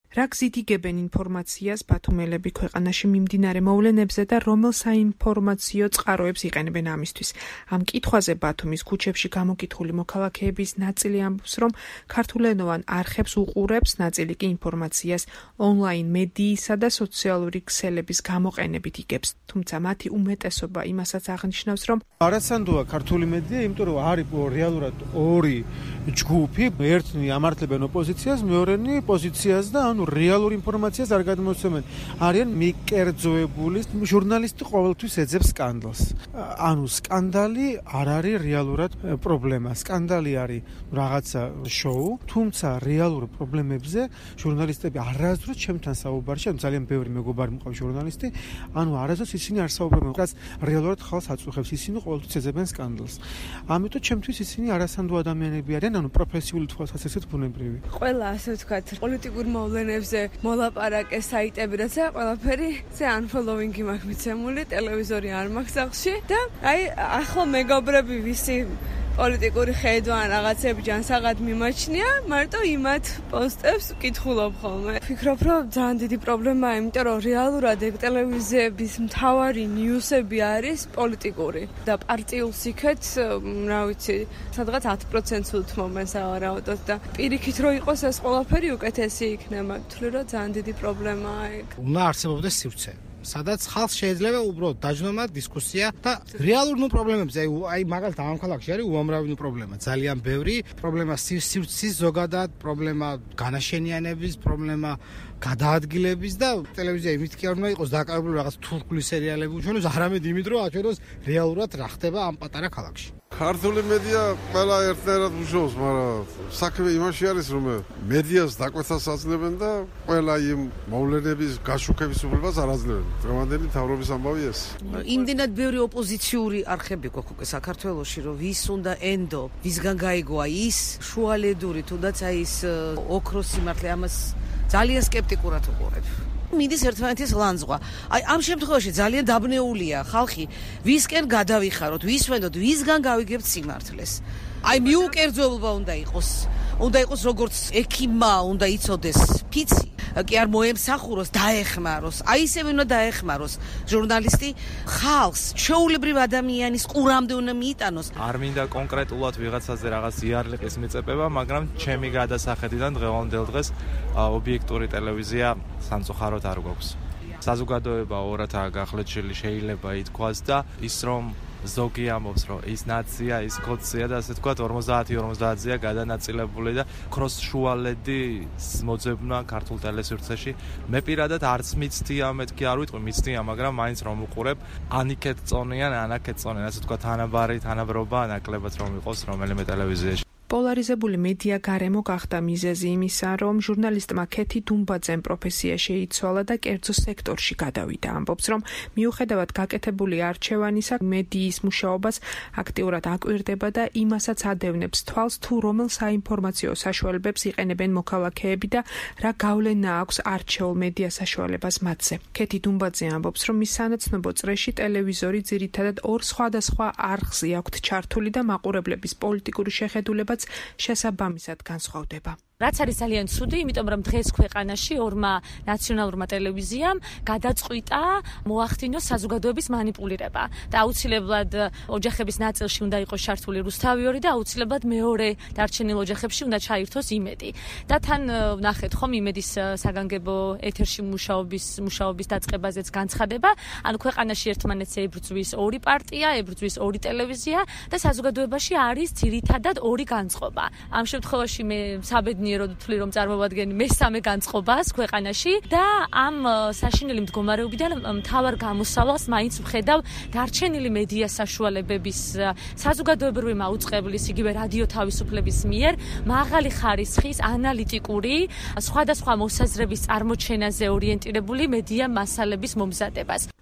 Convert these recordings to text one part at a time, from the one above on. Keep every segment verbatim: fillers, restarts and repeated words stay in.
რა გზით იგებენ ინფორმაციას ბათუმელები ქვეყანაში მიმდინარე მოვლენებზე და რომელ საინფორმაციო წყაროებს იყენებენ ამისთვის. Ამ კითხვაზე ბათუმის ქუჩებში გამოკითხული მოქალაქეების ნაწილი ამბობს, რომ ქართულენოვან არხებს უყურებს, ნაწილი კი ინფორმაციას ონლაინ მედიისა და სოციალური ქსელების გამოყენებით იგებს. თუმცა მათი უმეტესობა იმასაც აღნიშნავს, რომ არასანდოა ქართული მედია, იმიტომ რომ არის რეალურად ორი ჯგუფი, ერთნი ამართლებენ ოპოზიციას, მეორენი პოზიციას და ანუ რეალურ ინფორმაციას არ გადმოსცემენ. არიან მიკერძოებული ჟურნალისტი ყოველთვის ეძებს სკანდალს. ანუ სკანდალი არ არის რეალურად პრობლემა. სკანდალი არის რაღაცა შოუ, თუმცა რეალურ პრობლემებზე ჟურნალისტები არასდროს ჩემთან საუბარში, ანუ ძალიან ბევრი მეგობარი მყავს ჟურნალისტი, ანუ არასდროს ისინი არ საუბრობენ, რაც რეალურად ხალხს აწუხებს. ისინი ყოველთვის ეძებენ სკანდალს. ამიტომ ჩემთვის ისინი არასანდო ადამიანები არიან, ანუ პროფესიული თვალსაზრისით ბუნებრივი. ყველა ასე ვთქვათ, პოლიტიკურ მოვლენებზე მოლაპარაკე საიტები, რაცა ყველაფერი ზე unfollowing-ი მაქვს მიცემული, ტელევიზორი არ მაქვს სახლში და აი ახლა მეგობრები ვისი პოლიტიკური ხედვა რაღაცები ჯანსაღად მიმაჩნია, მარტო იმათ პოსტებს ვკითხულობ ხოლმე. ვფიქრობ, რომ ძალიან დიდი პრობლემაა, იმიტომ რომ რეალურად ეგ ტელევიზიების მთავარი ნიუსები არის პოლიტიკური და პარტიულ სიქეთ, რა ვიცი, სადღაც ათი პროცენტს უთმობენ სავარაუდოდ და პირიქით რო იყოს ეს ყველაფერი უკეთესი იქნება. ვთვლი, რომ ძალიან დიდი პრობლემაა ეგ. უნდა არსებობდეს სივრცე. სადაც ხალხს შეიძლება უბრალოდ დაჯდომა დისკუსია და რეალურ ნუ პრობლემებზე, აი მაგალითად ამ ქალაქში არის უამრავი ნუ პრობლემა, ძალიან ბევრი პრობლემა სივრცის ზოგადად, პრობლემა განაშენიანების, პრობლემა გადაადგილების და ტელევიზია იმით კი არ უნდა იყოს დაკავებული რაღაც თურქული სერიალები უჩვენოს, არამედ იმით რომ აჩვენოს რეალურად რა ხდება ამ პატარა ქალაქში. ქართული მედია ყველა ერთნაირად მუშაობს, მაგრამ საქმე იმაში არის, რომ მედიას დაკვეთას აძლევენ და ყველა იმ მოვლენების გაშუქების უფლებას არ აძლევენ. დღევანდელი მთავრობის ამბავი ეს. იმდენად ბევრი ოპოზიციური არხები გვაქვს საქართველოში, რომ ვის უნდა ენდო, ვისგან გაიგო ის შუალედური თუნდაც აი ის ოქროს სიმართლე ამას ძალიან სკეპტიკურად უყურებ. მიდის ერთმანეთის ლანძღვა. აი ამ შემთხვევაში ძალიან დაბნეულია ხალხი, ვისკენ გადავიხაროთ, ვისვენოთ, ვისგან გავიგებთ სიმართლეს. აი მიუკერძოება უნდა იყოს. უნდა იყოს როგორც ექიმმა, უნდა იცოდეს ფიცი, კი არ მოემსახუროს, დაეხმაროს. აი ისევე უნდა დაეხმაროს ჟურნალისტი ხალხს, ჩვეულებრივ ადამიანის ყურამდე უნდა მიიტანოს. არ მინდა კონკრეტულად ვიღაცაზე რაღაც იარლიყის მიწებება, მაგრამ ჩემი გადასახედიდან დღევანდელ დღეს ობიექტური ტელევიზია სამწუხაროდ არ გვაქვს. საზოგადოება ორადაა გახლეჩილი, შეიძლება ითქვას და ის რომ ზოგი ამბობს, რომ ის ნაცია, ის კოდსია და ასე თქვათ ორმოცდაათი ორმოცდაათზეა გადანაწილებული და ქროს შუალედი მოძებნა ქართულ ტელესივრცეში. მე პირადად არც მიცდია, მეთქი არ ვიტყვი მიცდია, მაგრამ მაინც რომ უყურებ, ანიქეთ წონიან, ანაქეთ წონიან, ასე თქვათ თანაბარი, თანაბრობა, ნაკლებად რომ იყოს რომელიმე ტელევიზიაში. პოლარიზებული მედია გარემო გახდა მიზეზი იმისა, რომ ჟურნალისტმა ქეთი დუმბაძემ პროფესია შეიცვალა და კერძო სექტორში გადავიდა. ამბობს, რომ მიუხედავად გაკეთებული არჩევანისა, მედიის მუშაობას აქტიურად აკვირდება და იმასაც ადევნებს თვალს, თუ რომელ საინფორმაციო საშუალებებს იყენებენ მოქალაქეები და რა გავლენა აქვს არჩეულ მედია საშუალებას მათზე. ქეთი დუმბაძე ამბობს, რომ მის სანაცნობო წრეში ტელევიზორი ძირითადად ორ სხვადასხვა არხზე აქვთ ჩართული და მაყურებლების პოლიტიკური შეხედულება შესაბამისად განსხვავდება. რაც არის ძალიან ცუდი, იმიტომ რომ დღეს ქვეყანაში ორმა ნაციონალურმა ტელევიზიამ გადაწყვიტა მოახდინოს საზოგადოების მანიპულირება და აუცილებლად ოჯახების ნაწილში უნდა იყოს ჩართული რუსთავიორი და აუცილებლად მეორე დარჩენილ ოჯახებში უნდა ჩაირთოს იმედი. და თან ვნახეთ ხომ იმედის საგანგებო ეთერში მუშაობის მუშაობის დაწყებაზეც განცხადება, ანუ ქვეყანაში ერთმანეთს ებრძვის ორი პარტია, ებრძვის ორი ტელევიზია და საზოგადოებაში არის ძირითადად ორი განწყობა. ამ შემთხვევაში მე საბედნიეროდ ვთვლი, რომ წარმოვადგენ მესამე განწყობას ქვეყანაში და ამ საშინელი მდგომარეობიდან მთავარ გამოსავალს მაინც ვხედავ დარჩენილი მედია საშუალებების საზოგადოებრივი მაუწყებლის, იგივე რადიო თავისუფლების მიერ მაღალი ხარისხის ანალიტიკური სხვადასხვა მოსაზრების წარმოჩენაზე ორიენტირებული მედია მასალების მომზადებას.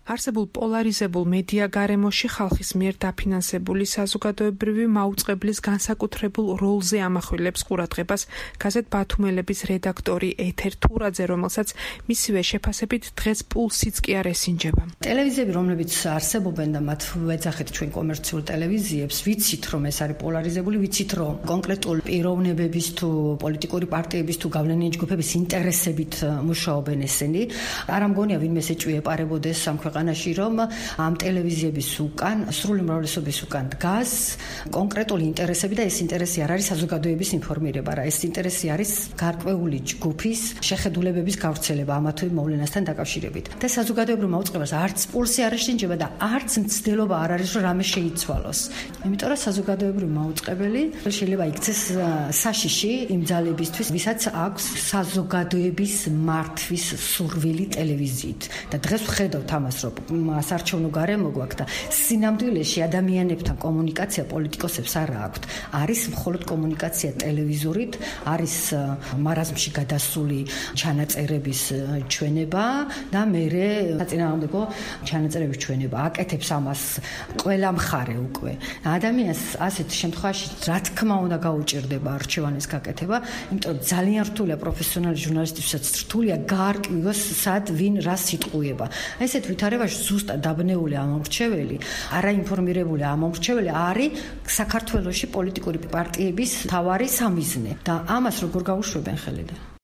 არსებულ პოლარიზებულ მედია გარემოში ხალხის მიერ დაფინანსებული საზოგადოებრივი მაუწყებლის განსაკუთრებულ როლზე ამახვილებს ყურადღებას გაზეთ ბათუმელების რედაქტორი ეთერ თურაძე, რომელსაც მისივე შეფასებით დღეს პულსიც კი არ ესინჯება. ტელევიზიები, რომლებიც არსებობენ და მათ ვეძახეთ ჩვენ კომერციულ ტელევიზიებს, ვიცით რომ ეს არის პოლარიზებული, ვიცით რომ კონკრეტულ პიროვნებების თუ პოლიტიკური პარტიების თუ გავლენიანი ჯგუფების ინტერესებით მუშაობენ ესენი. არ ამგონია ვინმე ეჭვი ეპარებოდეს ამ ქვეყანაში, რომ ამ ტელევიზიების უკან, სრული უმრავლესობის უკან დგას კონკრეტული ინტერესები და ეს ინტერესი არ არის საზოგადოების ინფორმირება, რა ეს ინტერესი არის გარკვეული ჯგუფის შეხედულებების გავრცელება ამა თუ იმ მოვლენასთან დაკავშირებით. და საზოგადოებრივ მაუწყებლობას არც პულსი არ ეშინჯება და არც მცდელობა არ არის, რომ რამე შეიცვალოს. იმიტომ რომ საზოგადოებრივ მაუწყებელი შეიძლება იქცეს საშიში იმ ძალებისთვის, ვისაც აქვს საზოგადოების მართვის სურვილი ტელევიზიით. და დღეს ვხედავთ ამას, რომ ასარჩევნო გარემო გვაქვს და სინამდვილეში ადამიანებთან კომუნიკაცია პოლიტიკოსებს არ აქვთ. არის მხოლოდ კომუნიკაცია ტელევიზორით, არის მარაზმში გადასული ჩანაწერების ჩვენება და მერე საწინააღმდეგო ჩანაწერების ჩვენება. აკეთებს ამას ყველა მხარე უკვე. ადამიანს ასეთ შემთხვევაში რა თქმა უნდა გაუჭირდება არჩევანის გაკეთება, იმიტომ რომ ძალიან რთულია პროფესიონალი ჟურნალისტებსაც რთულია გაარკვიოს სად ვინ რა სიტყუება. ესეთ ვითარებაში ზუსტად დაბნეული ამომრჩეველი, არაინფორმირებული ამომრჩეველი არის საქართველოში პოლიტიკური პარტიების მთავარი სამიზნე და ამას როგორ გაუშვებენ ხელიდან.